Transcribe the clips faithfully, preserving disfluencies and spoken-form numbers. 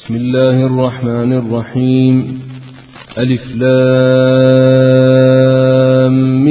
بسم الله الرحمن الرحيم. ألف لام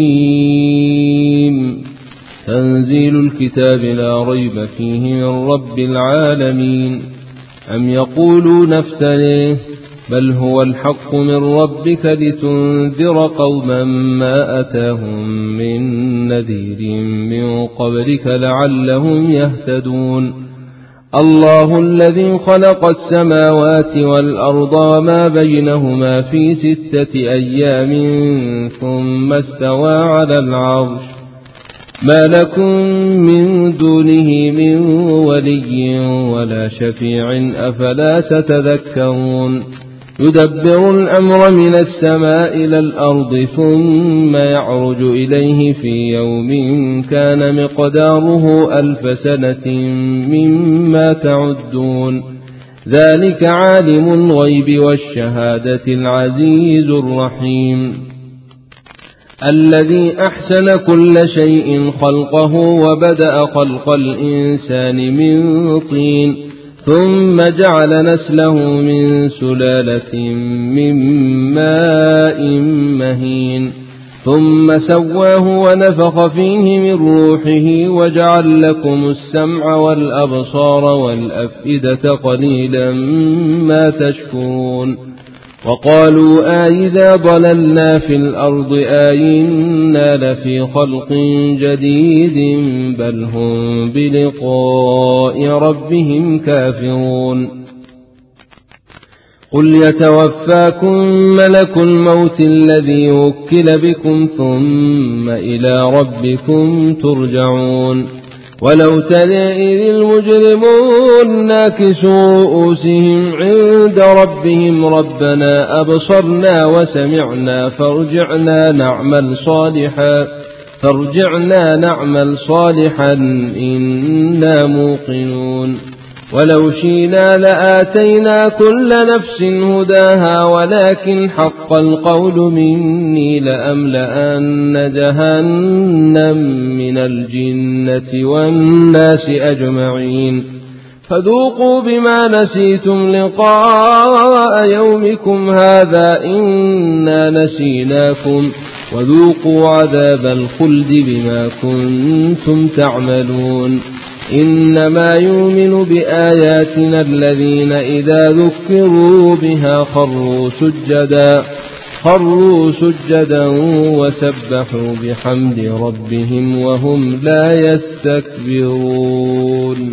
ميم. تنزيل الكتاب لا ريب فيه من رب العالمين. أم يقولون افتريه بل هو الحق من ربك لتنذر قوما ما أتاهم من نذير من قبلك لعلهم يهتدون. الله الذي خلق السماوات والأرض وما بينهما في ستة أيام ثم استوى على العرش ما لكم من دونه من ولي ولا شفيع أفلا تتذكرون. يدبر الأمر من السماء إلى الأرض ثم يعرج إليه في يوم كان مقداره ألف سنة مما تعدون. ذلك عالم الغيب والشهادة العزيز الرحيم. الذي أحسن كل شيء خلقه وبدأ خلق الإنسان من طين ثم جعل نسله من سلالة من ماء مهين ثم سواه ونفخ فيه من روحه وجعل لكم السمع والأبصار والأفئدة قليلا ما تشكرون. وقالوا آئذا ضللنا في الأرض آئنا لفي خلق جديد بل هم بلقاء ربهم كافرون. قل يتوفاكم ملك الموت الذي وكل بكم ثم إلى ربكم ترجعون. ولو ترى إذ المجرمون ناكسوا رؤوسهم عند ربهم ربنا أبصرنا وسمعنا فارجعنا نعمل صالحا فارجعنا نعمل صالحا إنا موقنون. ولو شئنا لآتينا كل نفس هداها ولكن حق القول مني لأملأن جهنم من الجنة والناس أجمعين. فذوقوا بما نسيتم لقاء يومكم هذا إنا نسيناكم وذوقوا عذاب الخلد بما كنتم تعملون. إنما يؤمن بآياتنا الذين إذا ذكروا بها خروا سجدا خروا سجدا وسبحوا بحمد ربهم وهم لا يستكبرون.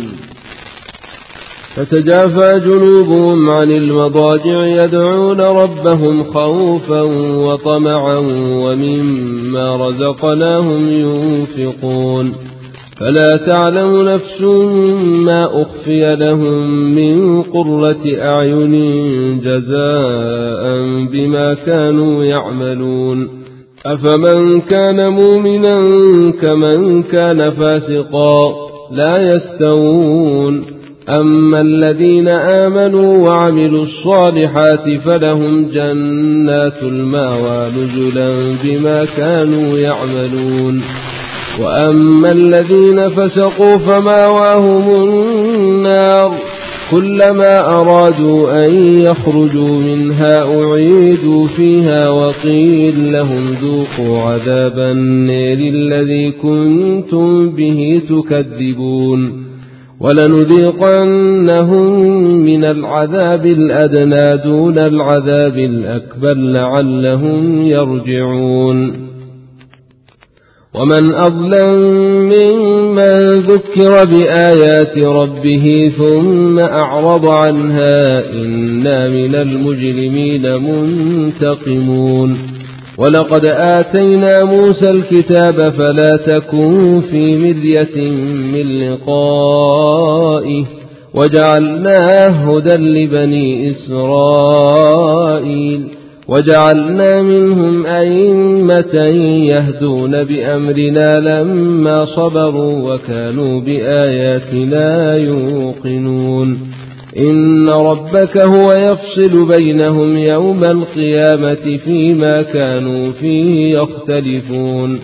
فتجافى جنوبهم عن المضاجع يدعون ربهم خوفا وطمعا ومما رزقناهم ينفقون. فلا تعلم نفس ما أخفي لهم من قرة أعين جزاء بما كانوا يعملون. أفمن كان مؤمنا كمن كان فاسقا لا يستوون. أما الذين آمنوا وعملوا الصالحات فلهم جنات المأوى نزلا بما كانوا يعملون. وأما الذين فسقوا فمأواهم النار كلما أرادوا أن يخرجوا منها أعيدوا فيها وقيل لهم ذوقوا عذاب النار الذي كنتم به تكذبون. ولنذيقنهم من العذاب الأدنى دون العذاب الأكبر لعلهم يرجعون. ومن أظلم ممن ذكر بآيات ربه ثم أعرض عنها إنا من المجرمين منتقمون. ولقد آتينا موسى الكتاب فلا تكن في مرية من لقائه وجعلناه هدى لبني إسرائيل وجعلنا منهم أئمة يهدون بأمرنا لما صبروا وكانوا بآياتنا يوقنون. إن ربك هو يفصل بينهم يوم القيامة فيما كانوا فيه يختلفون.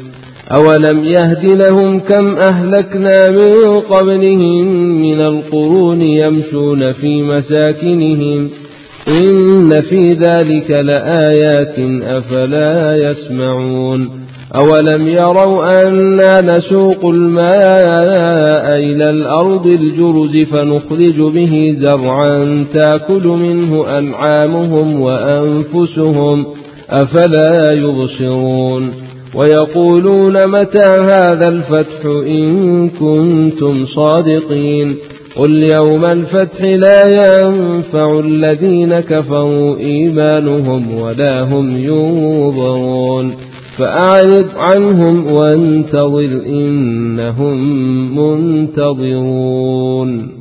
أولم يهد لهم كم أهلكنا من قبلهم من القرون يمشون في مساكنهم إن في ذلك لآيات أفلا يسمعون أولم يروا أنا نسوق الماء إلى الأرض الجرز فنخرج به زرعا تأكل منه أنعامهم وأنفسهم أفلا يبصرون ويقولون متى هذا الفتح إن كنتم صادقين قل يوم الفتح لا ينفع الذين كفروا إيمانهم ولا هم ينظرون فأعرض عنهم وانتظر إنهم منتظرون.